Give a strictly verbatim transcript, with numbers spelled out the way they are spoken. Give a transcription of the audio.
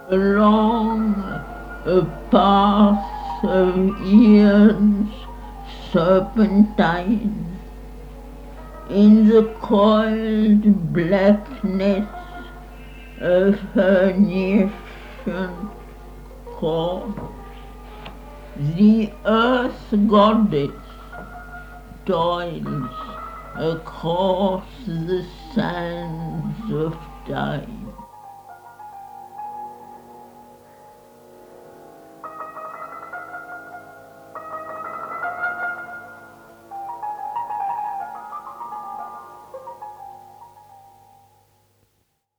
along a path of eons serpentine, in the coiled blackness of her nascent core, the earth goddess toils across the sands of time.